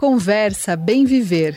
Conversa Bem Viver.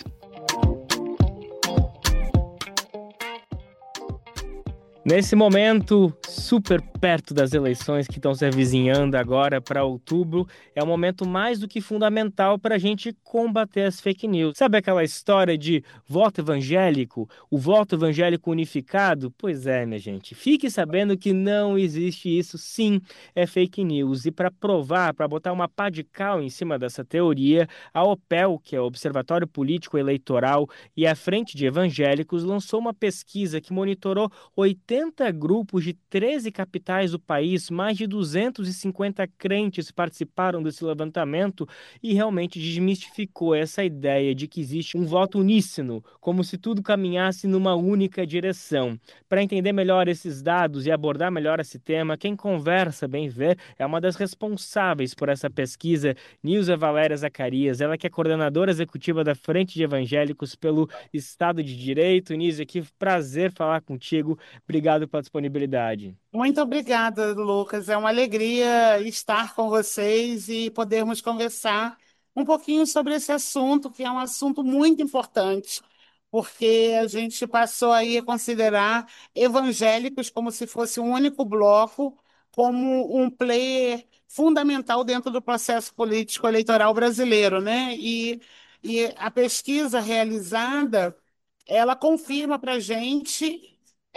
Nesse momento, super perto das eleições que estão se avizinhando agora para outubro, é um momento mais do que fundamental para a gente combater as fake news. Sabe aquela história de voto evangélico, o voto evangélico unificado? Pois é, minha gente, fique sabendo que não existe isso, sim, é fake news. E para provar, para botar uma pá de cal em cima dessa teoria, a OPEL, que é o Observatório Político Eleitoral, e a Frente de Evangélicos, lançou uma pesquisa que monitorou 80 grupos de 13 capitais do país, mais de 250 crentes participaram desse levantamento e realmente desmistificou essa ideia de que existe um voto uníssono, como se tudo caminhasse numa única direção. Para entender melhor esses dados e abordar melhor esse tema, quem conversa bem vê é uma das responsáveis por essa pesquisa, Nilza Valéria Zacarias, ela que é coordenadora executiva da Frente de Evangélicos pelo Estado de Direito. Nilza, que prazer falar contigo. Obrigado pela disponibilidade. Muito obrigada, Lucas. É uma alegria estar com vocês e podermos conversar um pouquinho sobre esse assunto, que é um assunto muito importante, porque a gente passou aí a considerar evangélicos como se fosse um único bloco, como um player fundamental dentro do processo político eleitoral brasileiro, né? E a pesquisa realizada, ela confirma para a gente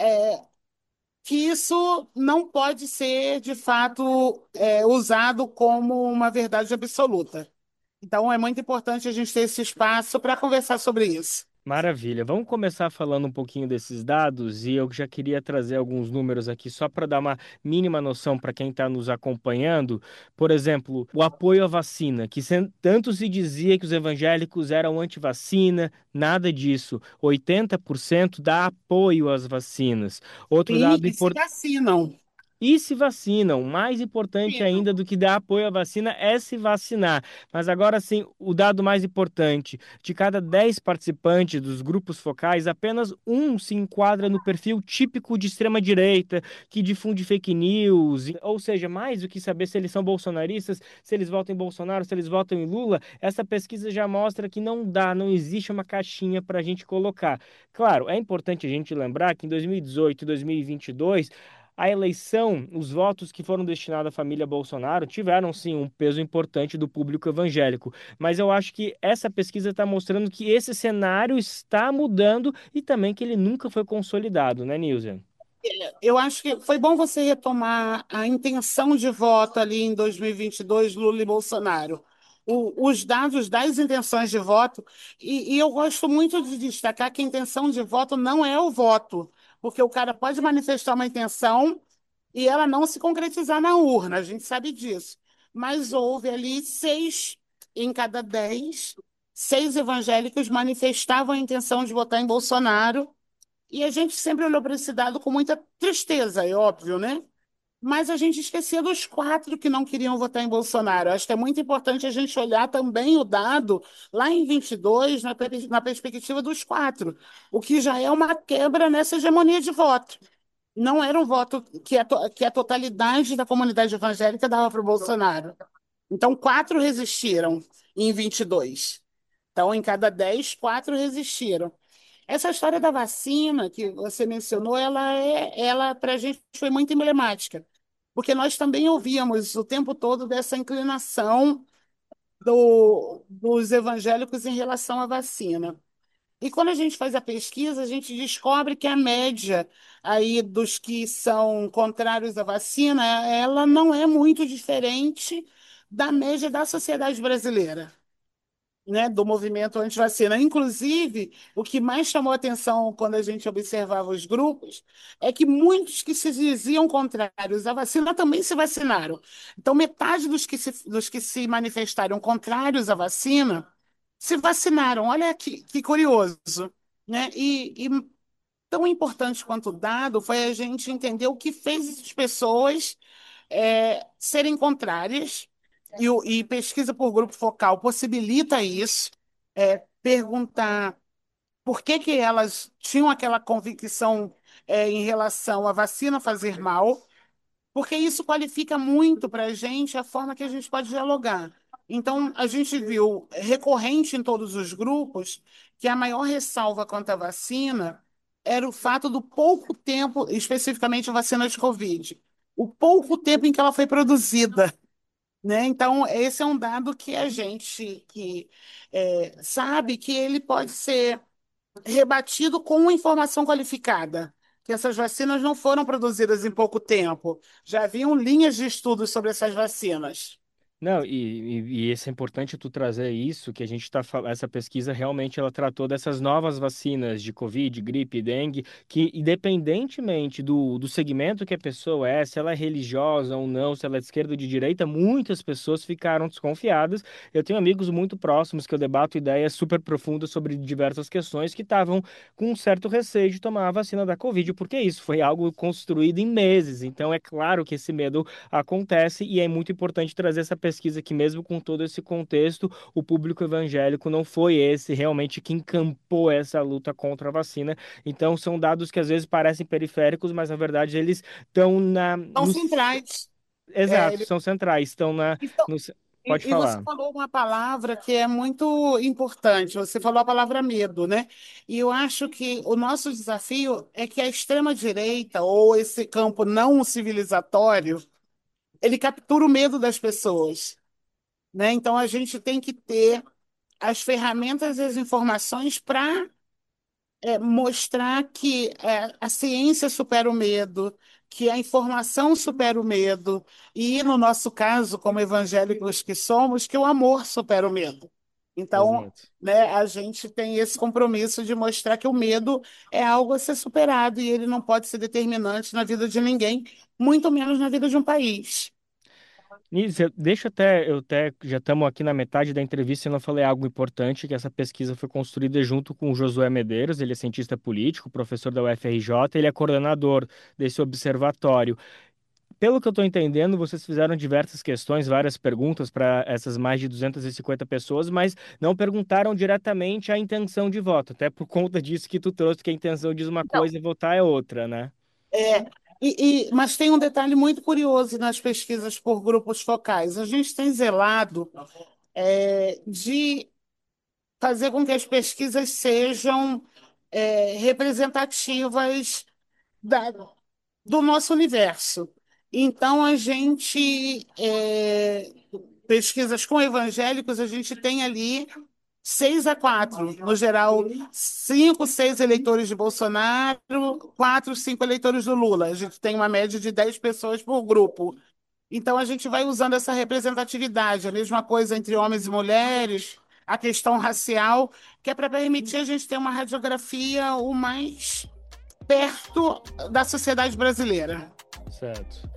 que isso não pode ser, de fato, usado como uma verdade absoluta. Então, é muito importante a gente ter esse espaço para conversar sobre isso. Maravilha. Vamos começar falando um pouquinho desses dados e eu já queria trazer alguns números aqui só para dar uma mínima noção para quem está nos acompanhando. Por exemplo, o apoio à vacina, que tanto se dizia que os evangélicos eram anti-vacina, nada disso. 80% dá apoio às vacinas. Outro Sim, dado e se importante. vacinam. E se vacinam. Mais importante ainda do que dar apoio à vacina é se vacinar. Mas agora sim, o dado mais importante: de cada 10 participantes dos grupos focais, apenas um se enquadra no perfil típico de extrema-direita, que difunde fake news. Ou seja, mais do que saber se eles são bolsonaristas, se eles votam em Bolsonaro, se eles votam em Lula, essa pesquisa já mostra que não dá, não existe uma caixinha para a gente colocar. Claro, é importante a gente lembrar que em 2018 e 2022 a eleição, os votos que foram destinados à família Bolsonaro tiveram sim um peso importante do público evangélico, mas eu acho que essa pesquisa está mostrando que esse cenário está mudando e também que ele nunca foi consolidado, né, Nilza? Eu acho que foi bom você retomar a intenção de voto ali em 2022, Lula e Bolsonaro. Os dados das intenções de voto, e eu gosto muito de destacar que a intenção de voto não é o voto, porque o cara pode manifestar uma intenção e ela não se concretizar na urna, a gente sabe disso. Mas houve ali seis em cada 10, seis evangélicos manifestavam a intenção de votar em Bolsonaro e a gente sempre olhou para esse dado com muita tristeza, é óbvio, né? Mas a gente esquecia dos quatro que não queriam votar em Bolsonaro. Acho que é muito importante a gente olhar também o dado lá em 22, na perspectiva dos quatro, o que já é uma quebra nessa hegemonia de voto. Não era um voto que a totalidade da comunidade evangélica dava para o Bolsonaro. Então, quatro resistiram em 22. Então, em cada 10, quatro resistiram. Essa história da vacina que você mencionou, ela para a gente foi muito emblemática, porque nós também ouvíamos o tempo todo dessa inclinação dos evangélicos em relação à vacina. E quando a gente faz a pesquisa, a gente descobre que a média aí dos que são contrários à vacina, ela não é muito diferente da média da sociedade brasileira, né, do movimento anti-vacina. Inclusive, o que mais chamou atenção quando a gente observava os grupos é que muitos que se diziam contrários à vacina também se vacinaram. Então, metade dos que se manifestaram contrários à vacina se vacinaram. Olha que curioso, né? E tão importante quanto o dado foi a gente entender o que fez essas pessoas serem contrárias, e pesquisa por grupo focal possibilita isso, perguntar por que que elas tinham aquela convicção em relação à vacina fazer mal, porque isso qualifica muito para a gente a forma que a gente pode dialogar. Então, a gente viu recorrente em todos os grupos que a maior ressalva quanto à vacina era o fato do pouco tempo, especificamente a vacina de Covid, o pouco tempo em que ela foi produzida, né? Então, esse é um dado que a gente sabe que ele pode ser rebatido com informação qualificada, que essas vacinas não foram produzidas em pouco tempo. Já haviam linhas de estudos sobre essas vacinas. Não, e isso é importante tu trazer isso, que a gente está falando, essa pesquisa realmente ela tratou dessas novas vacinas de Covid, gripe, dengue, que independentemente do segmento que a pessoa é, se ela é religiosa ou não, se ela é de esquerda ou de direita, muitas pessoas ficaram desconfiadas. Eu tenho amigos muito próximos que eu debato ideias super profundas sobre diversas questões que estavam com um certo receio de tomar a vacina da Covid, porque isso foi algo construído em meses. Então é claro que esse medo acontece e é muito importante trazer essa pesquisa que mesmo com todo esse contexto, o público evangélico não foi esse realmente que encampou essa luta contra a vacina. Então são dados que às vezes parecem periféricos, mas na verdade eles estão na São no centrais. É, exato, são centrais, estão na então, no... Pode e você falar. falou uma palavra que é muito importante. Você falou a palavra medo, né? E eu acho que o nosso desafio é que a extrema-direita, ou esse campo não civilizatório, ele captura o medo das pessoas, né? Então a gente tem que ter as ferramentas e as informações para mostrar que a ciência supera o medo, que a informação supera o medo, e, no nosso caso, como evangélicos que somos, que o amor supera o medo. Então, Exato. né, a gente tem esse compromisso de mostrar que o medo é algo a ser superado e ele não pode ser determinante na vida de ninguém, muito menos na vida de um país. Nise, deixa até, eu até, já estamos aqui na metade da entrevista e não falei algo importante, que essa pesquisa foi construída junto com o Josué Medeiros, ele é cientista político, professor da UFRJ, ele é coordenador desse observatório. Pelo que eu estou entendendo, vocês fizeram diversas questões, várias perguntas para essas mais de 250 pessoas, mas não perguntaram diretamente a intenção de voto, até por conta disso que tu trouxe, que a intenção diz uma Então, coisa e votar é outra, né? É, mas tem um detalhe muito curioso nas pesquisas por grupos focais. A gente tem zelado de fazer com que as pesquisas sejam representativas da- do nosso universo. Então, pesquisas com evangélicos, a gente tem ali 6-4, no geral, 5, 6 eleitores de Bolsonaro, 4, 5 eleitores do Lula. A gente tem uma média de 10 pessoas por grupo. Então, a gente vai usando essa representatividade, a mesma coisa entre homens e mulheres, a questão racial, que é para permitir a gente ter uma radiografia o mais perto da sociedade brasileira. Certo.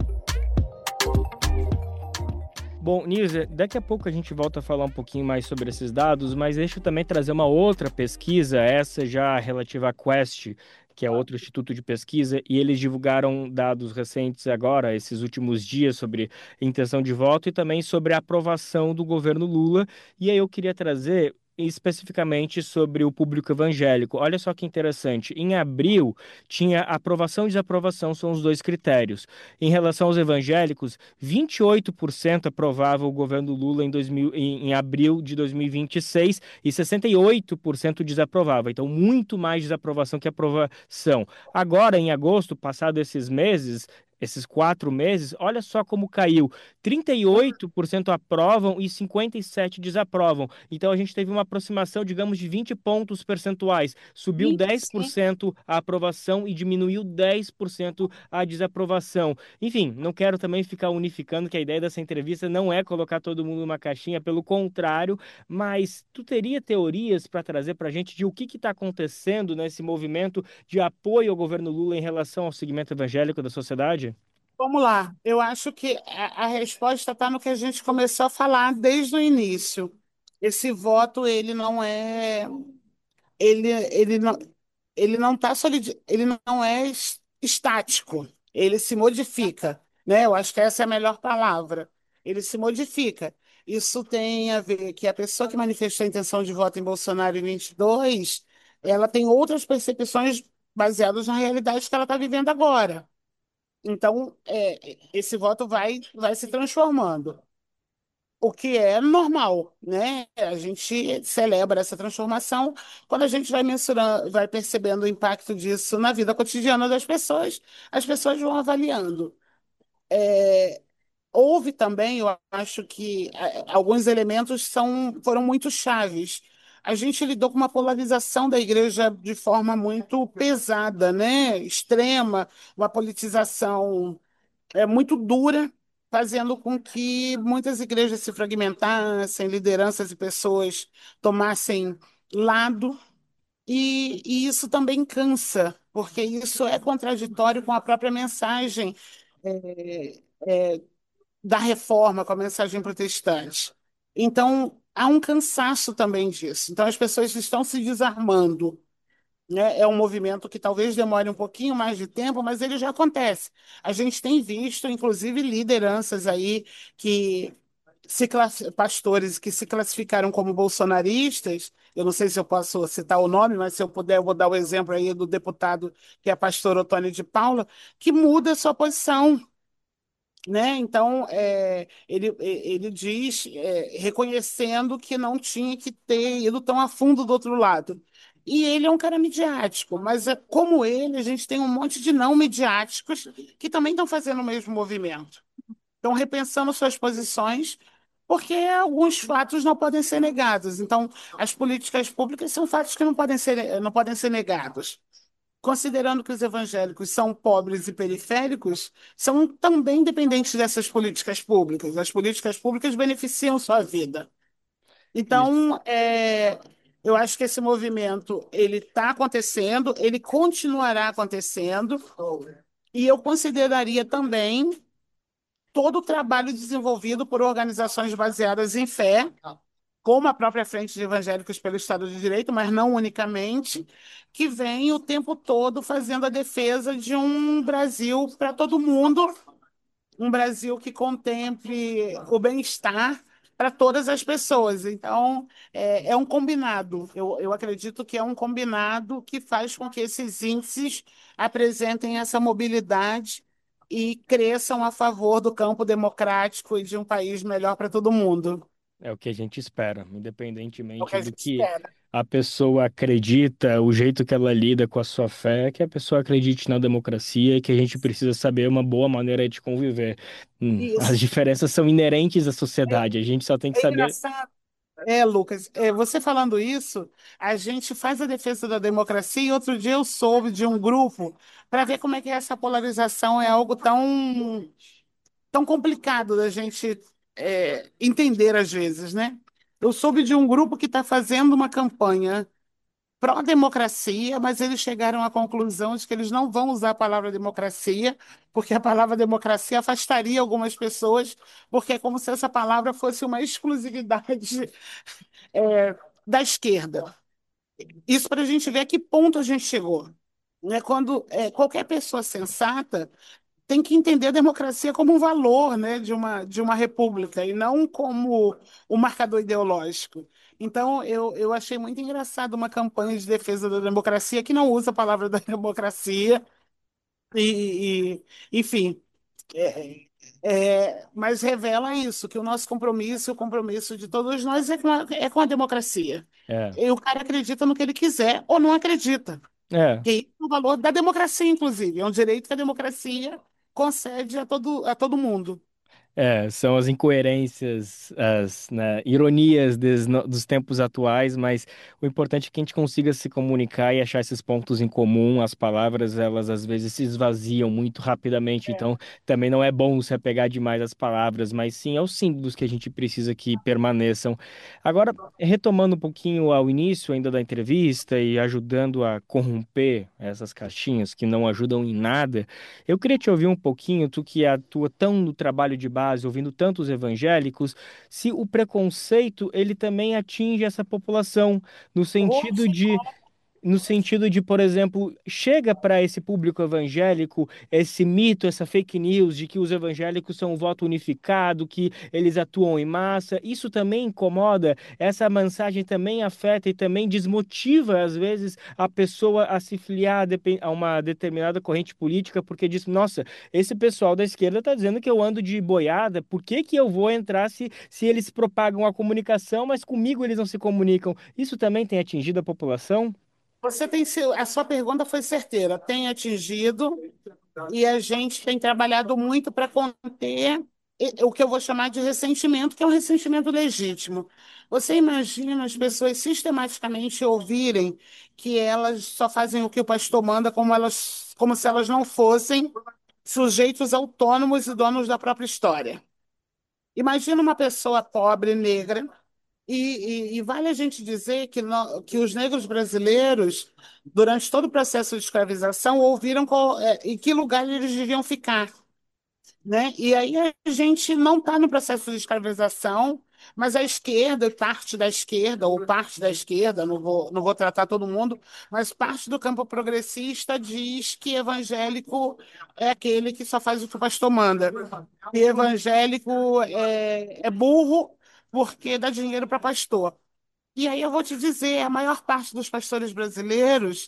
Bom, Nilce, daqui a pouco a gente volta a falar um pouquinho mais sobre esses dados, mas deixa eu também trazer uma outra pesquisa, essa já relativa à Quest, que é outro instituto de pesquisa, e eles divulgaram dados recentes agora, esses últimos dias, sobre intenção de voto e também sobre a aprovação do governo Lula. E aí eu queria trazer especificamente sobre o público evangélico. Olha só que interessante. Em abril, tinha aprovação e desaprovação, são os dois critérios. Em relação aos evangélicos, 28% aprovava o governo Lula em abril de 2026 e 68% desaprovava. Então, muito mais desaprovação que aprovação. Agora, em agosto, passado esses meses, esses 4 meses, olha só como caiu. 38% aprovam e 57% desaprovam. Então, a gente teve uma aproximação, digamos, de 20 pontos percentuais. Subiu 25. 10% a aprovação e diminuiu 10% a desaprovação. Enfim, não quero também ficar unificando que a ideia dessa entrevista não é colocar todo mundo numa caixinha, pelo contrário, mas tu teria teorias para trazer para a gente de o que está acontecendo nesse movimento de apoio ao governo Lula em relação ao segmento evangélico da sociedade? Vamos lá. Eu acho que a resposta está no que a gente começou a falar desde o início. Esse voto, ele não, ele não tá ele não é estático, ele se modifica, né? Eu acho que essa é a melhor palavra. Ele se modifica. Isso tem a ver que a pessoa que manifestou a intenção de voto em Bolsonaro em 22, ela tem outras percepções baseadas na realidade que ela está vivendo agora. Então, esse voto vai se transformando. o que é normal, né? A gente celebra essa transformação quando a gente vai mensurando, vai percebendo o impacto disso na vida cotidiana das pessoas, as pessoas vão avaliando. Houve também, eu acho que alguns elementos foram muito chaves. A gente lidou com uma polarização da igreja de forma muito pesada, né? Extrema, uma politização muito dura, fazendo com que muitas igrejas se fragmentassem, lideranças e pessoas tomassem lado, e isso também cansa, porque isso é contraditório com a própria mensagem é, da reforma, com a mensagem protestante. Então, há um cansaço também disso. Então, as pessoas estão se desarmando, né? É um movimento que talvez demore um pouquinho mais de tempo, mas ele já acontece. A gente tem visto, inclusive, lideranças aí que pastores que se classificaram como bolsonaristas. Eu não sei se eu posso citar o nome, mas se eu puder, eu vou dar o exemplo aí do deputado que é pastor Otônio de Paula, que muda sua posição, né? Então, ele diz, reconhecendo que não tinha que ter ido tão a fundo do outro lado. E ele é um cara midiático, mas como ele, a gente tem um monte de não midiáticos que também estão fazendo o mesmo movimento. Estão repensando suas posições, porque alguns fatos não podem ser negados. Então, as políticas públicas são fatos que não podem ser negados. Considerando que os evangélicos são pobres e periféricos, são também dependentes dessas políticas públicas. As políticas públicas beneficiam sua vida. Isso. Então, eu acho que esse movimento ele está acontecendo, ele continuará acontecendo, e eu consideraria também todo o trabalho desenvolvido por organizações baseadas em fé, como a própria Frente de Evangélicos pelo Estado de Direito, mas não unicamente, que vem o tempo todo fazendo a defesa de um Brasil para todo mundo, um Brasil que contemple o bem-estar para todas as pessoas. Então, é um combinado. Eu acredito que é um combinado que faz com que esses índices apresentem essa mobilidade e cresçam a favor do campo democrático e de um país melhor para todo mundo. É o que a gente espera, É o que independentemente a do gente que espera. a pessoa acredita, o jeito que ela lida com a sua fé, que a pessoa acredite na democracia e que a gente precisa saber uma boa maneira de conviver. As Isso. diferenças são inerentes à É, sociedade, a gente só tem que é saber. engraçado. Lucas, você falando isso, a gente faz a defesa da democracia e outro dia eu soube de um grupo para ver como é que essa polarização é algo tão complicado da gente entender às vezes, né? Eu soube de um grupo que está fazendo uma campanha pró-democracia, mas eles chegaram à conclusão de que eles não vão usar a palavra democracia, porque a palavra democracia afastaria algumas pessoas, porque é como se essa palavra fosse uma exclusividade é, da esquerda. Isso para a gente ver a que ponto a gente chegou. Né? Quando qualquer pessoa sensata tem que entender a democracia como um valor, né, de uma república e não como um marcador ideológico. Então, eu achei muito engraçado uma campanha de defesa da democracia que não usa a palavra da democracia enfim, é, mas revela isso, que o nosso compromisso, o compromisso de todos nós é com a democracia. É, E o cara acredita no que ele quiser ou não acredita. é. Que é o valor da democracia, inclusive. É um direito que a democracia concede a todo mundo. É, são as incoerências, as, né, ironias dos tempos atuais, mas o importante é que a gente consiga se comunicar e achar esses pontos em comum. As palavras, elas às vezes se esvaziam muito rapidamente, então também não é bom se apegar demais às palavras, mas sim aos símbolos que a gente precisa que permaneçam. Agora, retomando um pouquinho ao início ainda da entrevista e ajudando a corromper essas caixinhas que não ajudam em nada. Eu queria te ouvir um pouquinho, tu que atua tão no trabalho de base, ouvindo tantos evangélicos, se o preconceito ele também atinge essa população, no sentido Hoje, de no sentido de, por exemplo, chega para esse público evangélico esse mito, essa fake news de que os evangélicos são um voto unificado, que eles atuam em massa. Isso também incomoda, essa mensagem também afeta e também desmotiva, às vezes, a pessoa a se filiar a uma determinada corrente política, porque diz, nossa, esse pessoal da esquerda está dizendo que eu ando de boiada, por que que eu vou entrar se eles propagam a comunicação, mas comigo eles não se comunicam? Isso também tem atingido a população? A sua pergunta foi certeira, tem atingido e a gente tem trabalhado muito para conter o que eu vou chamar de ressentimento, que é um ressentimento legítimo. Você imagina as pessoas sistematicamente ouvirem que elas só fazem o que o pastor manda, como se elas não fossem sujeitos autônomos e donos da própria história. Imagina uma pessoa pobre, negra, e vale a gente dizer que os negros brasileiros, durante todo o processo de escravização, ouviram em que lugar eles deviam ficar, né? E aí a gente não está no processo de escravização, mas a esquerda, parte da esquerda, ou parte da esquerda, não vou tratar todo mundo, mas parte do campo progressista diz que evangélico é aquele que só faz o que o pastor manda. E evangélico é burro porque dá dinheiro para pastor. E aí eu vou te dizer, a maior parte dos pastores brasileiros,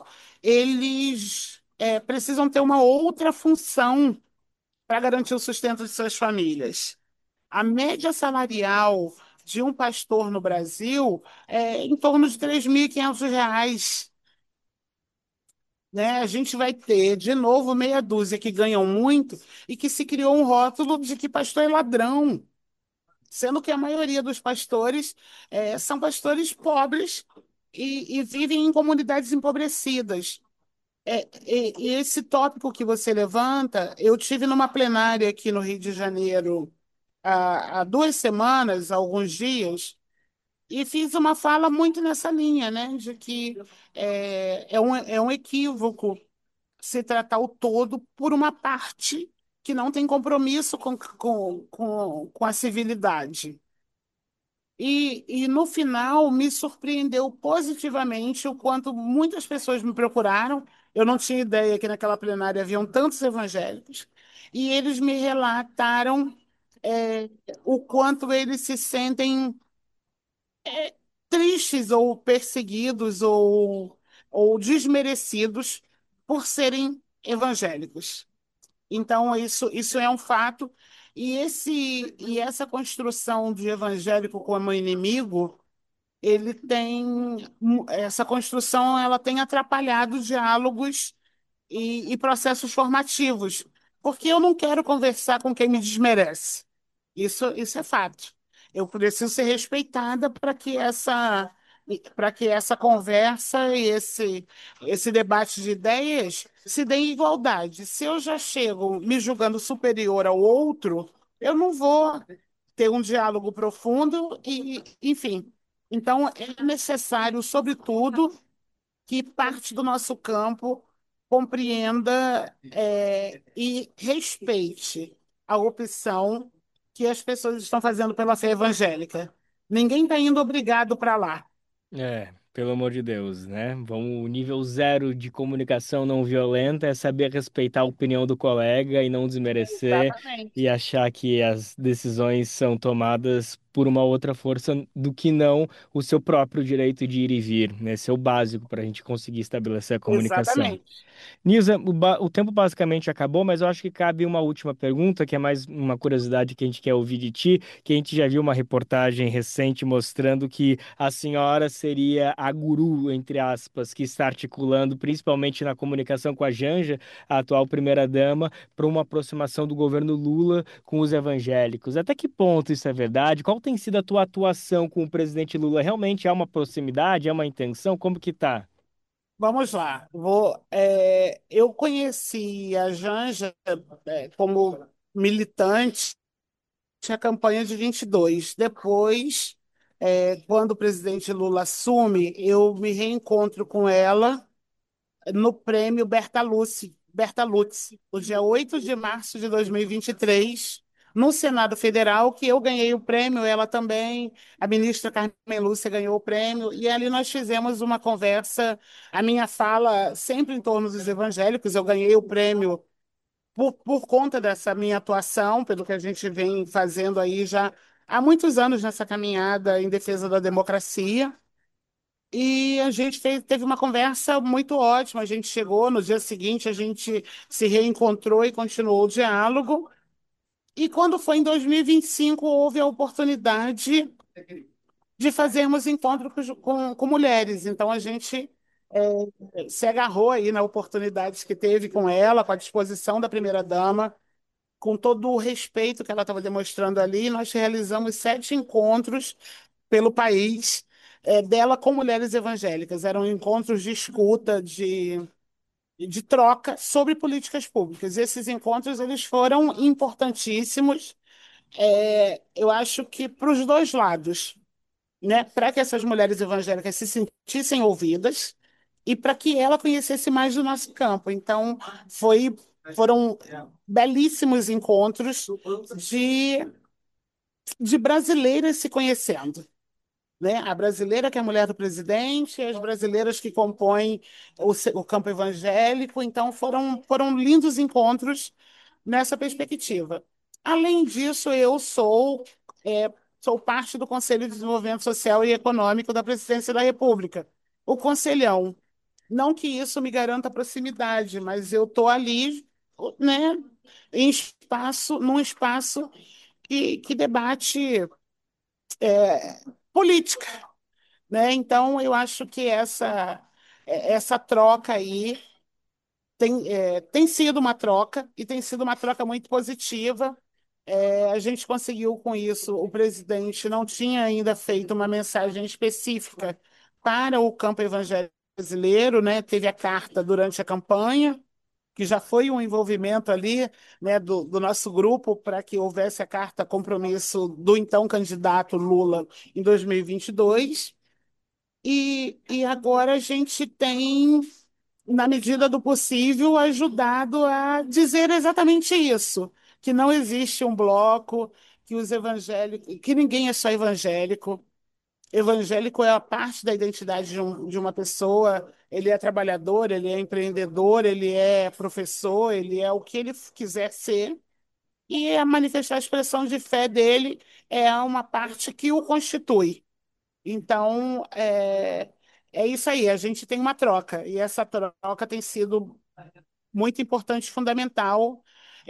eles precisam ter uma outra função para garantir o sustento de suas famílias. A média salarial de um pastor no Brasil é em torno de R$ 3.500, né? A gente vai ter, de novo, meia dúzia que ganham muito e que se criou um rótulo de que pastor é ladrão, sendo que a maioria dos pastores são pastores pobres e vivem em comunidades empobrecidas. E esse tópico que você levanta, eu tive numa plenária aqui no Rio de Janeiro há 2 semanas, há alguns dias, e fiz uma fala muito nessa linha, né, de que é um equívoco se tratar o todo por uma parte que não tem compromisso com a civilidade. E no final me surpreendeu positivamente o quanto muitas pessoas me procuraram. Eu não tinha ideia que naquela plenária haviam tantos evangélicos, e eles me relataram é, o quanto eles se sentem tristes ou perseguidos ou desmerecidos por serem evangélicos. Então, isso é um fato. E essa construção de evangélico como inimigo, essa construção ela tem atrapalhado diálogos e processos formativos, porque eu não quero conversar com quem me desmerece. Isso é fato. Eu preciso ser respeitada para que essa conversa e esse debate de ideias se dê em igualdade. Se eu já chego me julgando superior ao outro, eu não vou ter um diálogo profundo e, enfim. Então, é necessário, sobretudo, que parte do nosso campo compreenda e respeite a opção que as pessoas estão fazendo pela fé evangélica. Ninguém está indo obrigado para lá. Pelo amor de Deus, né? Vamos, o nível zero de comunicação não violenta é saber respeitar a opinião do colega e não desmerecer Exatamente. e achar que as decisões são tomadas por uma outra força do que não o seu próprio direito de ir e vir, né? Esse é o básico para a gente conseguir estabelecer a comunicação. Exatamente. Nilza, o tempo basicamente acabou, mas eu acho que cabe uma última pergunta, que é mais uma curiosidade que a gente quer ouvir de ti, que a gente já viu uma reportagem recente mostrando que a senhora seria a guru, entre aspas, que está articulando, principalmente na comunicação com a Janja, a atual primeira-dama, para uma aproximação do governo Lula com os evangélicos. Até que ponto isso é verdade? Qual tem sido a tua atuação com o presidente Lula? Realmente há uma proximidade, há uma intenção? Como que tá? Vamos lá. Eu conheci a Janja como militante na campanha de 22. Depois, quando o presidente Lula assume, eu me reencontro com ela no prêmio Bertalucci, no dia 8 de março de 2023, no Senado Federal, que eu ganhei o prêmio, ela também, a ministra Carmen Lúcia ganhou o prêmio, e ali nós fizemos uma conversa, a minha fala sempre em torno dos evangélicos, eu ganhei o prêmio por conta dessa minha atuação, pelo que a gente vem fazendo aí já há muitos anos nessa caminhada em defesa da democracia. E a gente teve uma conversa muito ótima. A gente chegou no dia seguinte, a gente se reencontrou e continuou o diálogo. E quando foi em 2025, houve a oportunidade de fazermos encontros com mulheres. Então a gente se agarrou aí na oportunidade que teve com ela, com a disposição da primeira-dama, com todo o respeito que ela estava demonstrando ali. Nós realizamos 7 encontros pelo país, dela com mulheres evangélicas. Eram encontros de escuta, de troca sobre políticas públicas. Esses encontros eles foram importantíssimos, eu acho que para os dois lados, né? Para que essas mulheres evangélicas se sentissem ouvidas e para que ela conhecesse mais do nosso campo. Então, foram belíssimos encontros de, de brasileiras se conhecendo, né? A brasileira que é a mulher do presidente, as brasileiras que compõem o campo evangélico. Então, foram lindos encontros nessa perspectiva. Além disso, eu sou parte do Conselho de Desenvolvimento Social e Econômico da Presidência da República, o Conselhão. Não que isso me garanta proximidade, mas eu estou ali, né, num espaço que debate política, né? Então, eu acho que essa troca aí tem sido uma troca, e tem sido uma troca muito positiva. A gente conseguiu com isso, o presidente não tinha ainda feito uma mensagem específica para o campo evangélico brasileiro, né? Teve a carta durante a campanha, que já foi um envolvimento ali, né, do nosso grupo para que houvesse a carta compromisso do então candidato Lula em 2022. E agora a gente tem, na medida do possível, ajudado a dizer exatamente isso, que não existe um bloco, que os evangélicos, que ninguém é só evangélico. Evangélico é a parte da identidade de uma pessoa. Ele é trabalhador, ele é empreendedor, ele é professor, ele é o que ele quiser ser. E a manifestar a expressão de fé dele é uma parte que o constitui. Então, é isso aí, a gente tem uma troca, e essa troca tem sido muito importante, fundamental,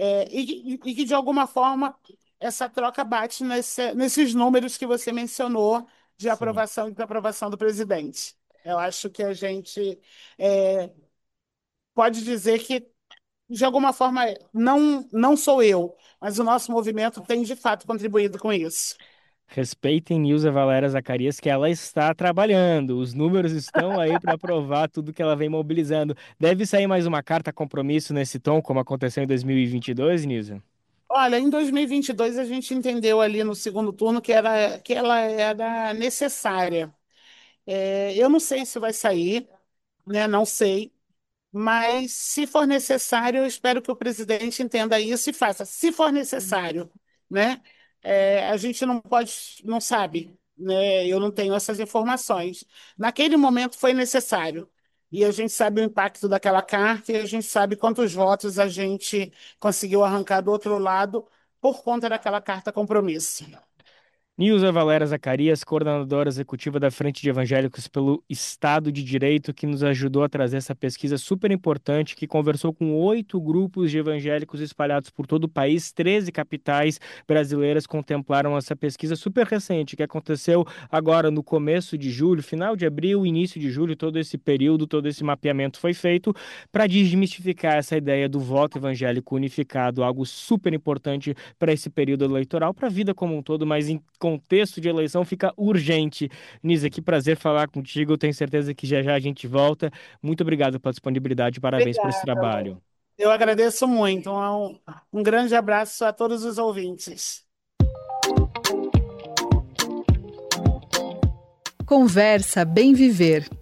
e que, de alguma forma, essa troca bate nesses números que você mencionou de Sim. aprovação e desaprovação do presidente. Eu acho que a gente é, pode dizer que, de alguma forma, não sou eu, mas o nosso movimento tem, de fato, contribuído com isso. Respeitem Nilza Valéria Zacarias, que ela está trabalhando. Os números estão aí para provar tudo que ela vem mobilizando. Deve sair mais uma carta compromisso nesse tom, como aconteceu em 2022, Nilza? Olha, em 2022 a gente entendeu ali no segundo turno que ela era necessária. Eu não sei se vai sair, né? Não sei, mas se for necessário, eu espero que o presidente entenda isso e faça. Se for necessário, né? A gente não pode, não sabe, né? Eu não tenho essas informações. Naquele momento foi necessário. E a gente sabe o impacto daquela carta e a gente sabe quantos votos a gente conseguiu arrancar do outro lado por conta daquela carta compromisso. Nilza Valéria Zacarias, coordenadora executiva da Frente de Evangélicos pelo Estado de Direito, que nos ajudou a trazer essa pesquisa super importante, que conversou com 8 grupos de evangélicos espalhados por todo o país. 13 capitais brasileiras contemplaram essa pesquisa super recente, que aconteceu agora no começo de julho, final de abril, início de julho. Todo esse período, todo esse mapeamento foi feito para desmistificar essa ideia do voto evangélico unificado, algo super importante para esse período eleitoral, para a vida como um todo, mas em contexto de eleição fica urgente. Nisa, que prazer falar contigo. Eu tenho certeza que já já a gente volta. Muito obrigado pela disponibilidade. Parabéns por esse Obrigada. trabalho. Eu agradeço muito. Um grande abraço a todos os ouvintes. Conversa Bem Viver.